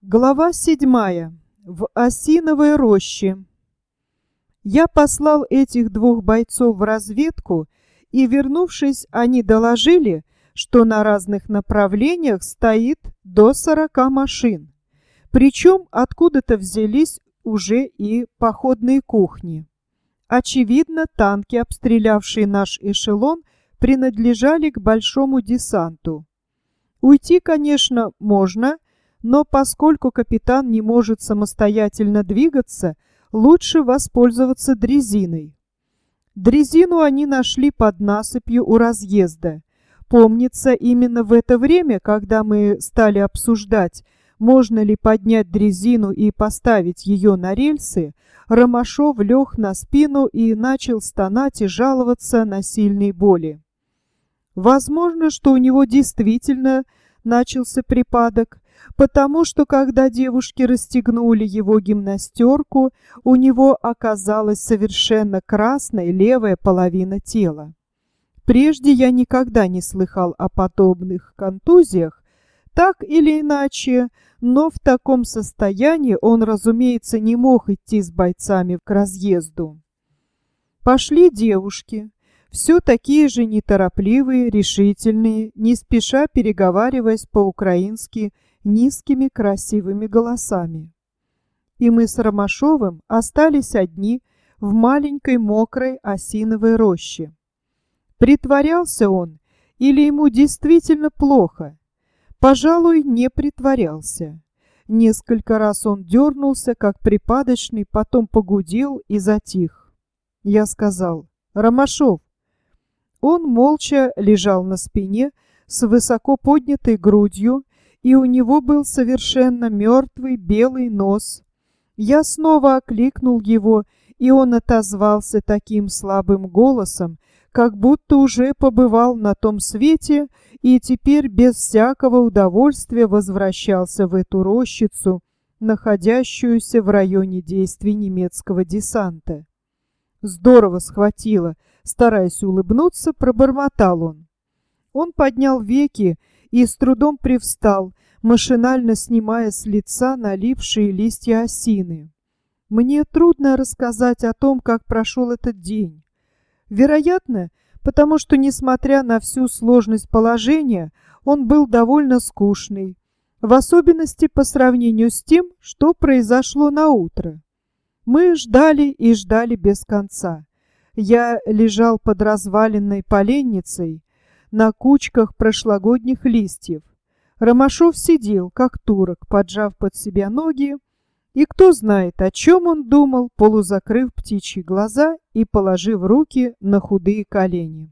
Глава 7. В осиновой роще. Я послал этих двух бойцов в разведку, и, вернувшись, они доложили, что на разных направлениях стоит до 40 машин. Причем откуда-то взялись уже и походные кухни. Очевидно, танки, обстрелявшие наш эшелон, принадлежали к большому десанту. Уйти, конечно, можно, но поскольку капитан не может самостоятельно двигаться, лучше воспользоваться дрезиной. Дрезину они нашли под насыпью у разъезда. Помнится, именно в это время, когда мы стали обсуждать, можно ли поднять дрезину и поставить ее на рельсы, Ромашов лег на спину и начал стонать и жаловаться на сильные боли. Возможно, что у него действительно начался припадок, потому что, когда девушки расстегнули его гимнастерку, у него оказалась совершенно красной левая половина тела. Прежде я никогда не слыхал о подобных контузиях, так или иначе, но в таком состоянии он, разумеется, не мог идти с бойцами к разъезду. Пошли девушки, все такие же неторопливые, решительные, не спеша переговариваясь по-украински низкими красивыми голосами. И мы с Ромашовым остались одни в маленькой мокрой осиновой роще. Притворялся он или ему действительно плохо? Пожалуй, не притворялся. Несколько раз он дернулся, как припадочный, потом погудел и затих. Я сказал: «Ромашов». Он молча лежал на спине с высоко поднятой грудью, и у него был совершенно мертвый белый нос. Я снова окликнул его, и он отозвался таким слабым голосом, как будто уже побывал на том свете и теперь без всякого удовольствия возвращался в эту рощицу, находящуюся в районе действий немецкого десанта. «Здорово схватило», — стараясь улыбнуться, пробормотал он. Он поднял веки и с трудом привстал, машинально снимая с лица налипшие листья осины. Мне трудно рассказать о том, как прошел этот день. Вероятно, потому что, несмотря на всю сложность положения, он был довольно скучный, в особенности по сравнению с тем, что произошло на утро. Мы ждали и ждали без конца. Я лежал под разваленной поленницей на кучках прошлогодних листьев. Ромашов сидел, как турок, поджав под себя ноги, и кто знает, о чем он думал, полузакрыв птичьи глаза и положив руки на худые колени.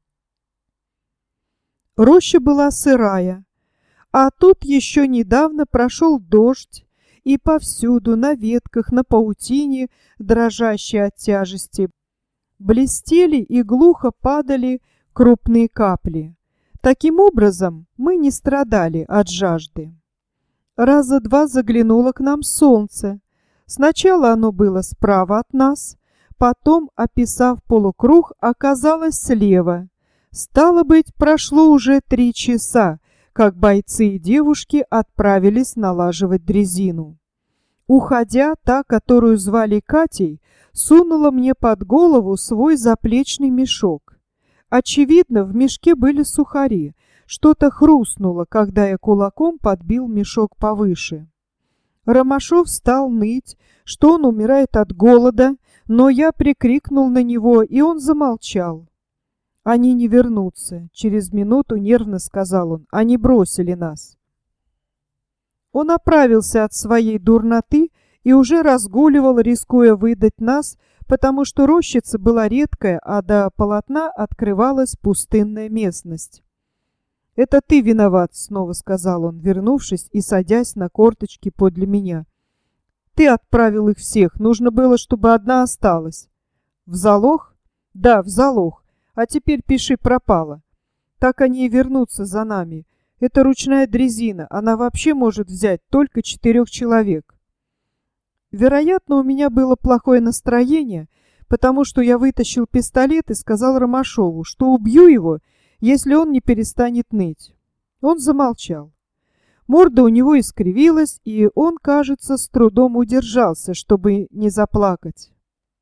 Роща была сырая, а тут еще недавно прошел дождь, и повсюду на ветках, на паутине, дрожащей от тяжести, блестели и глухо падали крупные капли. Таким образом, мы не страдали от жажды. Раза два заглянуло к нам солнце. Сначала оно было справа от нас, потом, описав полукруг, оказалось слева. Стало быть, прошло уже 3 часа, как бойцы и девушки отправились налаживать дрезину. Уходя, та, которую звали Катей, сунула мне под голову свой заплечный мешок. Очевидно, в мешке были сухари. Что-то хрустнуло, когда я кулаком подбил мешок повыше. Ромашов стал ныть, что он умирает от голода, но я прикрикнул на него, и он замолчал. «Они не вернутся», — через минуту нервно сказал он. «Они бросили нас». Он оправился от своей дурноты и уже разгуливал, рискуя выдать нас, потому что рощица была редкая, а до полотна открывалась пустынная местность. «Это ты виноват», — снова сказал он, вернувшись и садясь на корточки подле меня. «Ты отправил их всех, нужно было, чтобы одна осталась». «В залог?» «Да, в залог. А теперь пиши пропало. Так они и вернутся за нами. Это ручная дрезина, она вообще может взять только 4 человек». Вероятно, у меня было плохое настроение, потому что я вытащил пистолет и сказал Ромашову, что убью его, если он не перестанет ныть. Он замолчал. Морда у него искривилась, и он, кажется, с трудом удержался, чтобы не заплакать.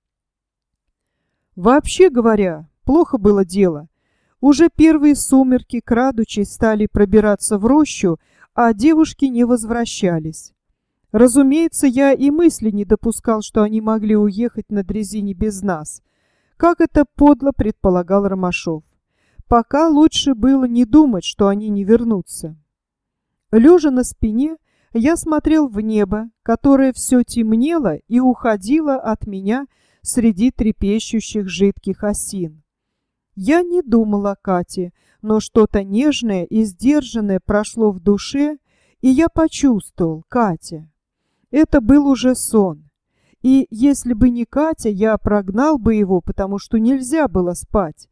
Вообще говоря, плохо было дело. Уже первые сумерки, крадучись, стали пробираться в рощу, а девушки не возвращались. Разумеется, я и мысли не допускал, что они могли уехать на дрезине без нас, как это подло предполагал Ромашов. Пока лучше было не думать, что они не вернутся. Лежа на спине, я смотрел в небо, которое все темнело и уходило от меня среди трепещущих жидких осин. Я не думал о Кате, но что-то нежное и сдержанное прошло в душе, и я почувствовал: Катя. Это был уже сон. И если бы не Катя, я прогнал бы его, потому что нельзя было спать.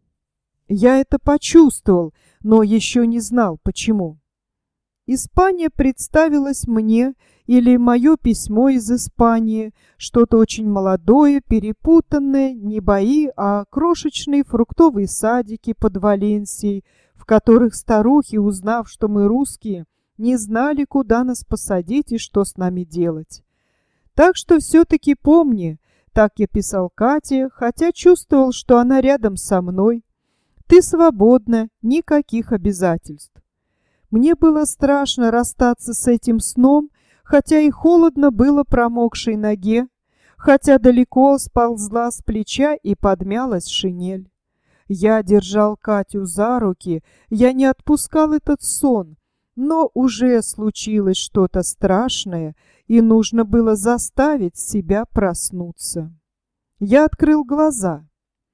Я это почувствовал, но еще не знал, почему. Испания представилась мне, или мое письмо из Испании, что-то очень молодое, перепутанное, не бои, а крошечные фруктовые садики под Валенсией, в которых старухи, узнав, что мы русские, не знали, куда нас посадить и что с нами делать. Так что все-таки помни, так я писал Кате, хотя чувствовал, что она рядом со мной. Ты свободна, никаких обязательств. Мне было страшно расстаться с этим сном, хотя и холодно было промокшей ноге, хотя далеко сползла с плеча и подмялась шинель. Я держал Катю за руки, я не отпускал этот сон, но уже случилось что-то страшное, и нужно было заставить себя проснуться. Я открыл глаза.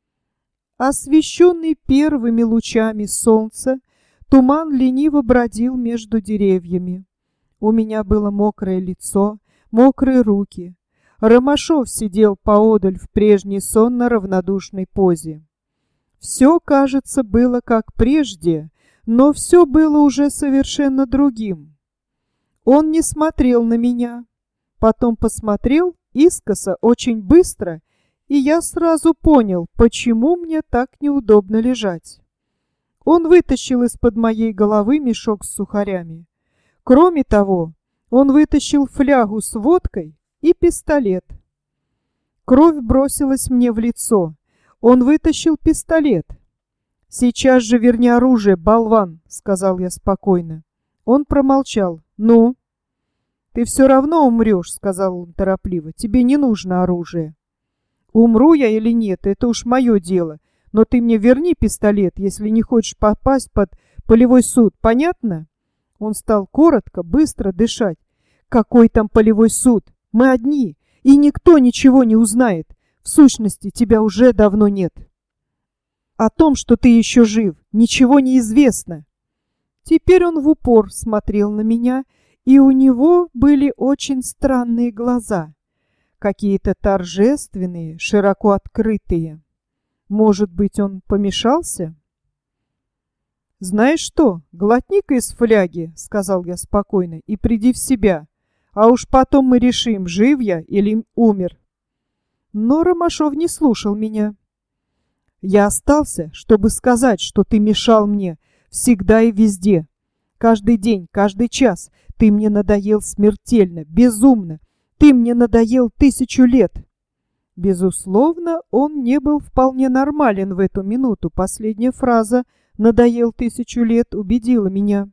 Освещенный первыми лучами солнца, туман лениво бродил между деревьями. У меня было мокрое лицо, мокрые руки. Ромашов сидел поодаль в прежней сонно-равнодушной позе. Все, кажется, было как прежде, но все было уже совершенно другим. Он не смотрел на меня, потом посмотрел искоса очень быстро, и я сразу понял, почему мне так неудобно лежать. Он вытащил из-под моей головы мешок с сухарями. Кроме того, он вытащил флягу с водкой и пистолет. Кровь бросилась мне в лицо. Он вытащил пистолет. «Сейчас же верни оружие, болван», — сказал я спокойно. Он промолчал. «Ну?» «Ты все равно умрешь», — сказал он торопливо. «Тебе не нужно оружие». «Умру я или нет, это уж мое дело. Но ты мне верни пистолет, если не хочешь попасть под полевой суд. Понятно?» Он стал коротко, быстро дышать. «Какой там полевой суд? Мы одни, и никто ничего не узнает. В сущности, тебя уже давно нет. О том, что ты еще жив, ничего не известно». Теперь он в упор смотрел на меня, и у него были очень странные глаза, какие-то торжественные, широко открытые. Может быть, он помешался? «Знаешь что, глотни-ка из фляги», — сказал я спокойно, — «и приди в себя, а уж потом мы решим, жив я или умер». Но Ромашов не слушал меня. «Я остался, чтобы сказать, что ты мешал мне всегда и везде. Каждый день, каждый час ты мне надоел смертельно, безумно. Ты мне надоел 1000 лет». Безусловно, он не был вполне нормален в эту минуту. Последняя фраза «надоел 1000 лет» убедила меня.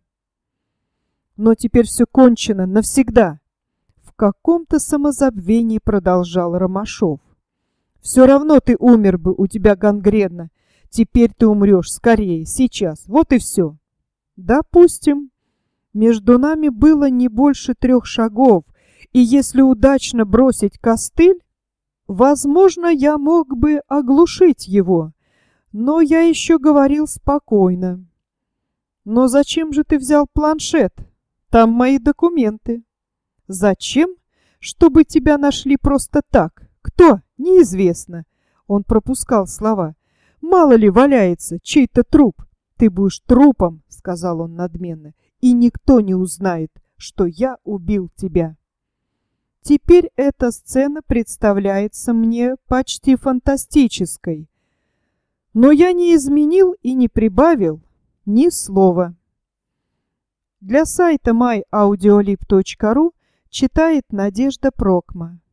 «Но теперь все кончено навсегда», — в каком-то самозабвении продолжал Ромашов. «Все равно ты умер бы, у тебя гангрена. Теперь ты умрешь скорее, сейчас, вот и все». «Допустим». Между нами было не больше 3 шагов, и если удачно бросить костыль, возможно, я мог бы оглушить его. Но я еще говорил спокойно. «Но зачем же ты взял планшет? Там мои документы». «Зачем? Чтобы тебя нашли просто так. Кто? Неизвестно». Он пропускал слова. «Мало ли валяется чей-то труп». «Ты будешь трупом», — сказал он надменно, «и никто не узнает, что я убил тебя». Теперь эта сцена представляется мне почти фантастической. Но я не изменил и не прибавил ни слова. Для сайта myaudiolib.ru читает Надежда Прокма.